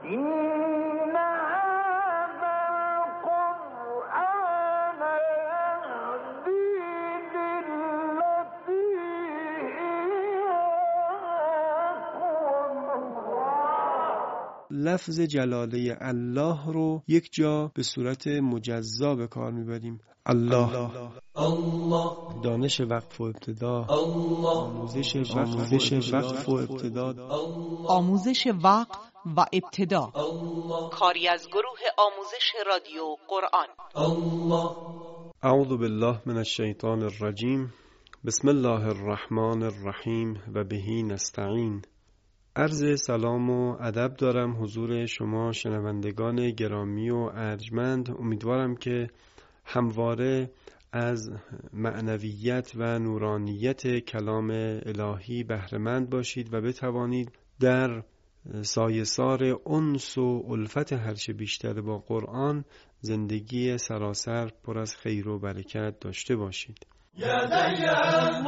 لفظ جلاله الله رو یک جا به صورت مجزا به کار میبریم. الله، دانش وقف و ابتدا، آموزش وقف و ابتدا، آموزش وقف و ابتدا، کاری از گروه آموزش رادیو قرآن. اعوذ بالله من الشیطان الرجیم. بسم الله الرحمن الرحیم و بهی نستعین. عرض سلام و ادب دارم حضور شما شنوندگان گرامی و ارجمند. امیدوارم که همواره از معنویت و نورانیت کلام الهی بهره‌مند باشید و بتوانید در سایه‌سار انس و الفت هرچه بیشتر با قرآن زندگی سراسر پر از خیر و برکت داشته باشید. یا الله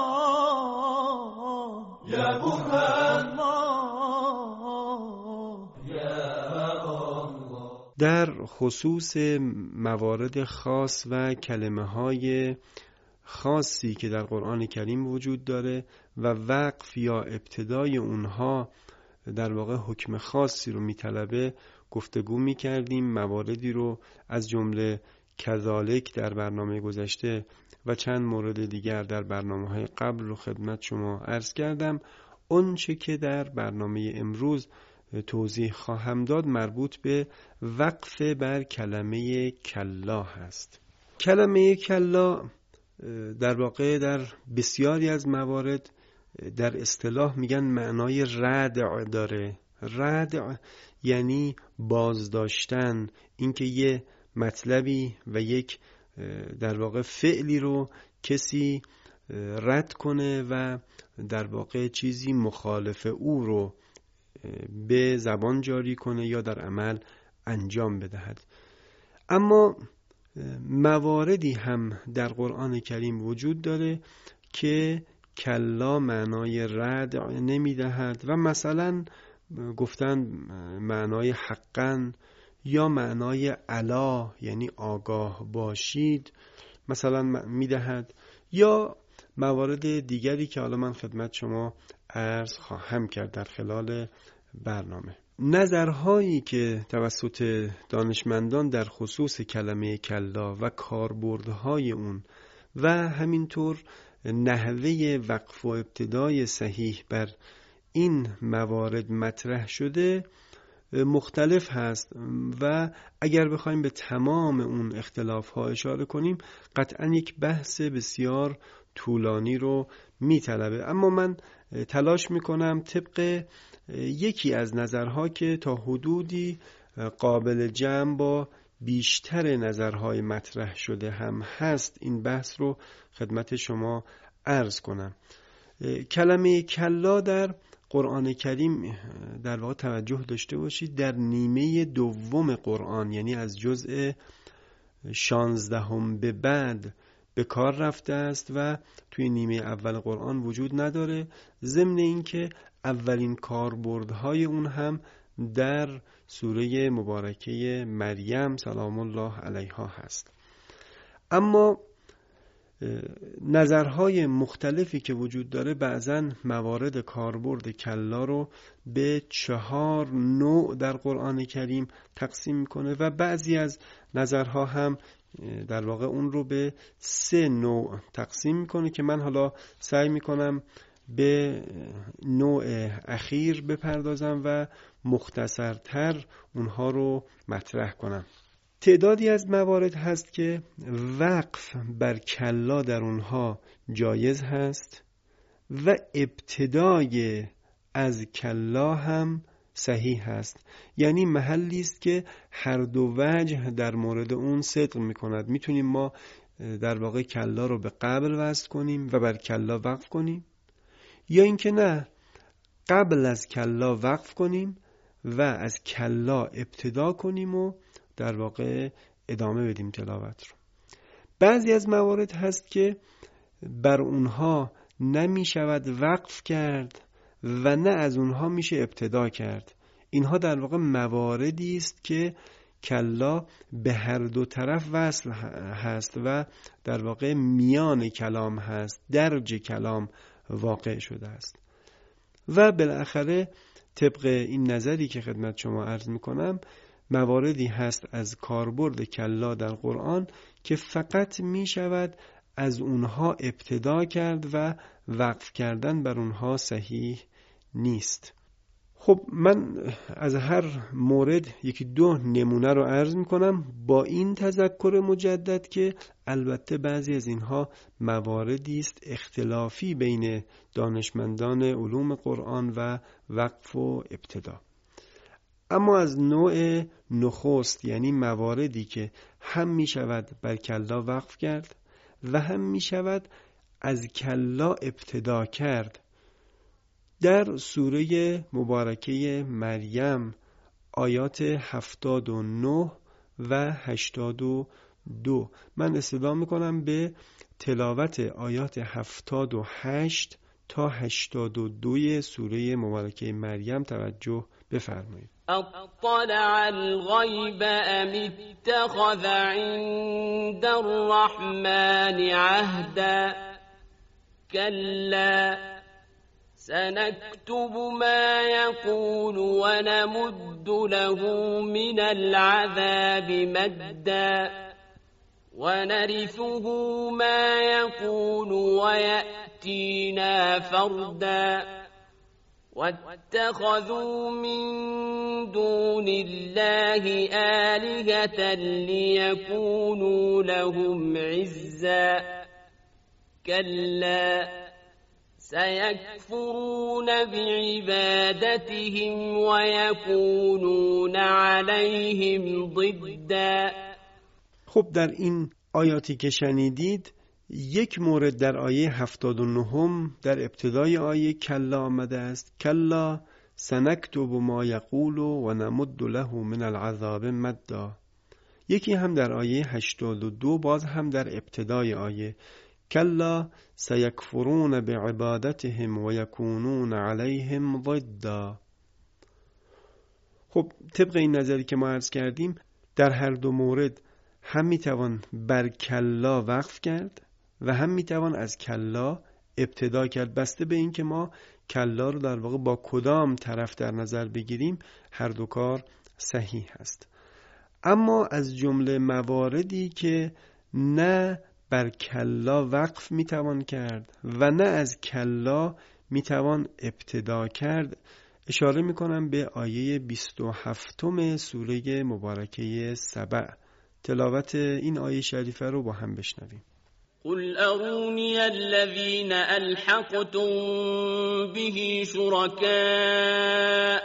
یا برهان در خصوص موارد خاص و کلمه‌های خاصی که در قرآن کریم وجود داره و وقف یا ابتدای اونها در واقع حکم خاصی رو میطلبه گفتگو میکردیم. مواردی رو از جمله کذالک در برنامه گذشته و چند مورد دیگر در برنامه‌های قبل رو خدمت شما عرض کردم. اون چه که در برنامه امروز توضیح خواهم داد مربوط به وقف بر کلمه کلا هست. کلمه کلا در واقع در بسیاری از موارد در اصطلاح میگن معنای ردع داره. ردع یعنی بازداشتن، اینکه یه مطلبی و یک در واقع فعلی رو کسی رد کنه و در واقع چیزی مخالف او رو به زبان جاری کنه یا در عمل انجام بدهد. اما مواردی هم در قرآن کریم وجود داره که کلا معنای ردع نمیدهد و مثلا گفتن معنای حقا یا معنای الا یعنی آگاه باشید مثلا میدهد، یا موارد دیگری که حالا من خدمت شما عرض خواهم کرد در خلال برنامه. نظرهایی که توسط دانشمندان در خصوص کلمه کلا و کاربردهای اون و همینطور نحوه وقف و ابتدای صحیح بر این موارد مطرح شده مختلف هست و اگر بخوایم به تمام اون اختلاف ها اشاره کنیم قطعا یک بحث بسیار طولانی رو میطلبه. اما من تلاش میکنم طبق یکی از نظرها که تا حدودی قابل جمع با بیشتر نظرهای مطرح شده هم هست این بحث رو خدمت شما عرض کنم. کلمه کلا در قرآن کریم در واقع توجه داشته باشید در نیمه دوم قرآن، یعنی از جزء 16 به بعد به کار رفته است و توی نیمه اول قرآن وجود نداره، ضمن اینکه اولین کاربردهای اون هم در سوره مبارکه مریم سلام الله علیها هست. اما نظرهای مختلفی که وجود داره بعضن موارد کاربرد کلا رو به 4 نوع در قرآن کریم تقسیم میکنه و بعضی از نظرها هم در واقع اون رو به 3 نوع تقسیم میکنه که من حالا سعی میکنم به نوع اخیر بپردازم و مختصرتر اونها رو مطرح کنم. تعدادی از موارد هست که وقف بر کلا در اونها جایز هست و ابتدای از کلا هم صحیح هست، یعنی محلی است که هر دو وجه در مورد اون صدق میکند. میتونیم ما در واقع کلا رو به قبل وصل کنیم و بر کلا وقف کنیم، یا اینکه نه قبل از کلا وقف کنیم و از کلا ابتدا کنیم و در واقع ادامه بدیم تلاوت رو. بعضی از موارد هست که بر اونها نمی شود وقف کرد و نه از اونها میشه ابتدا کرد. اینها در واقع مواردی است که کلا به هر دو طرف وصل هست و در واقع میان کلام هست، درج کلام واقع شده است. و بالاخره طبق این نظری که خدمت شما عرض میکنم، مواردی هست از کاربرد کلا در قرآن که فقط میشود از اونها ابتدا کرد و وقف کردن بر اونها صحیح نیست. خب من از هر مورد یکی دو نمونه رو عرض میکنم با این تذکر مجدد که البته بعضی از اینها مواردی است اختلافی بین دانشمندان علوم قرآن و وقف و ابتدا. اما از نوع نخست، یعنی مواردی که هم می شود بر کلا وقف کرد و هم می شود از کلا ابتدا کرد، در سوره مبارکه مریم آیات 79 و 82 من استدعا میکنم به تلاوت آیات 78 تا 82 سوره مبارکه مریم توجه بفرمایید. اطلع الغیب ام اتخذ عند الرحمن عهدا كلا سنكتب ما يقول ونمد له من العذاب مدا ونرثه ما يقول ويأتينا فردا واتخذوا من دون الله آلهة ليكونوا لهم عزا كلا سيكفرون بعبادتهم ويكونون عليهم ضدا. خب در این آیاتی که شنیدید یک مورد در آیه 79 در ابتدای آیه کلا آمده است، کلا سنکتب ما یقول و نمد له من العذاب مدا. یکی هم در آیه 82 باز هم در ابتدای آیه، کلا سیکفرون بعبادتهم و یکونون علیهم ضدا. خب طبق این نظری که ما عرض کردیم در هر دو مورد هم میتوان بر کلا وقف کرد و هم میتوان از کلا ابتدا کرد، بسته به این که ما کلا رو در واقع با کدام طرف در نظر بگیریم هر دو کار صحیح هست. اما از جمله مواردی که نه بر کلا وقف میتوان کرد و نه از کلا میتوان ابتدا کرد اشاره میکنم به آیه 27 سوره مبارکه سبع. تلاوت این آیه شریفه رو با هم بشنویم. قل اروني الذين الحقتم به شركاء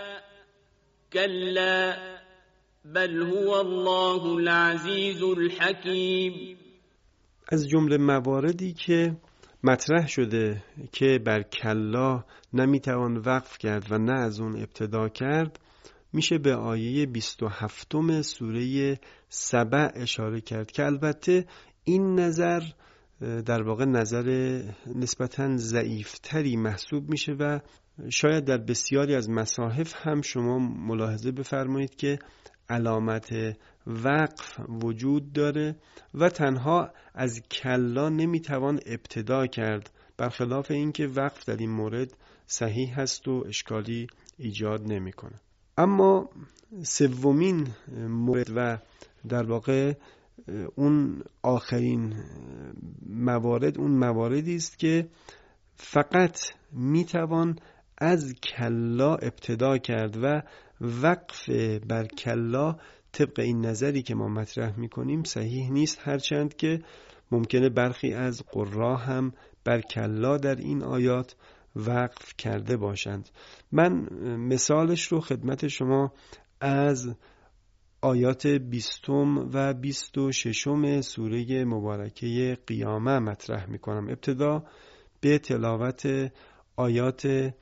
كلا بل هو الله العزيز الحكيم. از جمله مواردی که مطرح شده که بر کلا نمیتوان وقف کرد و نه از اون ابتدا کرد میشه به آیه 27 سوره سبع اشاره کرد که البته این نظر در واقع نظر نسبتاً ضعیفتری محسوب میشه و شاید در بسیاری از مصاحف هم شما ملاحظه بفرمایید که علامت وقف وجود داره و تنها از کلا نمیتوان ابتدا کرد، برخلاف اینکه وقف در این مورد صحیح هست و اشکالی ایجاد نمیکنه. اما سومین مورد و در واقع اون آخرین موارد اون مواردی است که فقط میتوان از کلا ابتدا کرد و وقف بر کلا طبق این نظری که ما مطرح میکنیم صحیح نیست، هرچند که ممکنه برخی از قرا هم بر کلا در این آیات وقف کرده باشند. من مثالش رو خدمت شما از آیات 20 و 26 سوره مبارکه قیامه مطرح میکنم. ابتدا به تلاوت آیات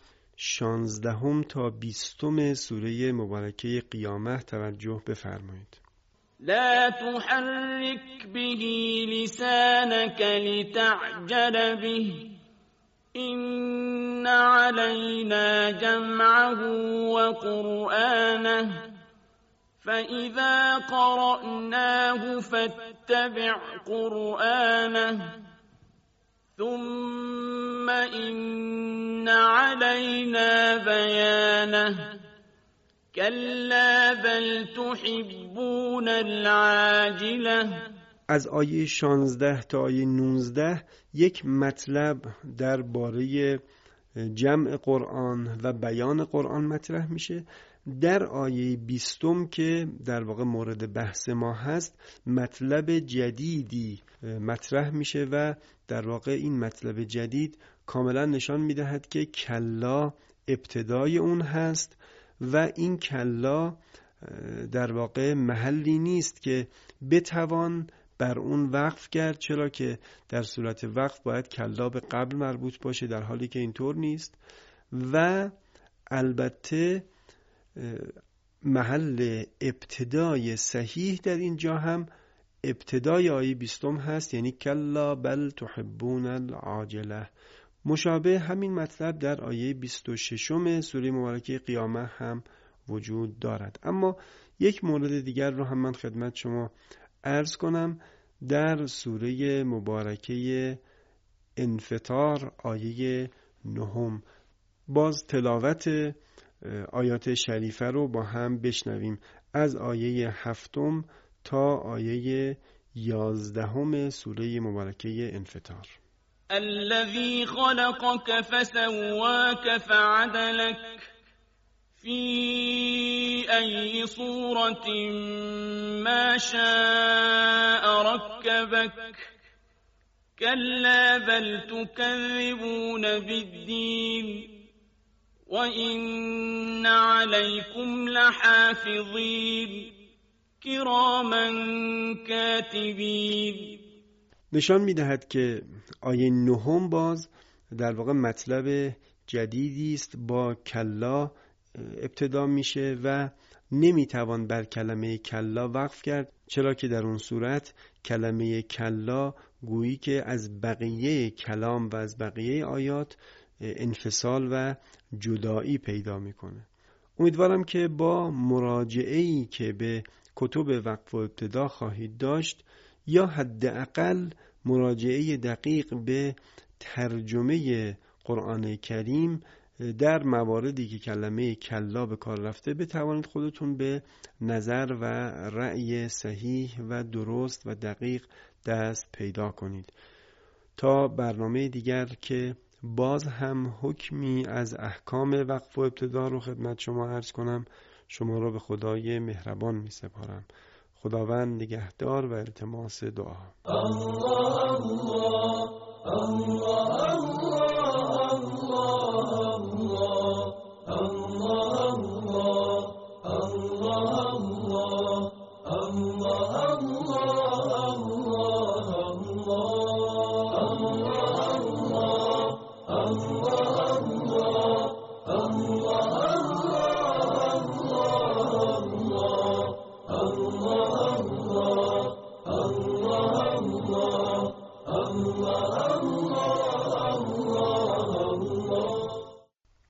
16 تا 20 سوره مبارکه قیامه توجه بفرمایید. لا تحرك به لسانك لتعجل به إن علينا جمعه وقرآنه فإذا قرأناه فاتبع قرآنه ثم إن علينا بيانه كلا بل تحبون العاجلة. از آیه 16 تا آیه 19 یک مطلب درباره جمع قرآن و بیان قرآن مطرح میشه. در آیه 20 که در واقع مورد بحث ما هست مطلب جدیدی مطرح میشه و در واقع این مطلب جدید کاملا نشان میدهد که کلا ابتدای اون هست و این کلا در واقع محلی نیست که بتوان بر اون وقف کرد، چرا که در صورت وقف باید کلا به قبل مربوط باشه، در حالی که اینطور نیست. و البته محل ابتدای صحیح در اینجا هم ابتدای آیه 20 هست، یعنی کلا بل تحبون العاجله. مشابه همین مطلب در آیه 26 سوره مبارکه قیامه هم وجود دارد. اما یک مورد دیگر رو هم من خدمت شما عرض کنم. در سوره مبارکه انفطار آیه 9 باز تلاوت آیات شریفه رو با هم بشنویم، از آیه 7 تا آیه 11 سوره مبارکه انفطار. الذي خلقك فسواك فعدلك في أي صورة ما شاء ركبك كلا بل تكذبون بالدين وإن عليكم لحافظين كراما كاتبين. نشان می‌دهد که آیه 9 باز در واقع مطلب جدیدی است، با کلا ابتدا میشه و نمیتوان بر کلمه کلا وقف کرد، چرا که در اون صورت کلمه کلا گویی که از بقیه کلام و از بقیه آیات انفصال و جدایی پیدا میکنه. امیدوارم که با مراجعه‌ای که به کتب وقف و ابتدا خواهید داشت یا حداقل مراجعه دقیق به ترجمه قرآن کریم در مواردی که کلمه کلا به کار رفته بتوانید خودتون به نظر و رأی صحیح و درست و دقیق دست پیدا کنید. تا برنامه دیگر که باز هم حکمی از احکام وقف و ابتدا رو خدمت شما عرض کنم، شما رو به خدای مهربان می سپارم. خداوند نگهدار و التماس دعا. الله الله الله الله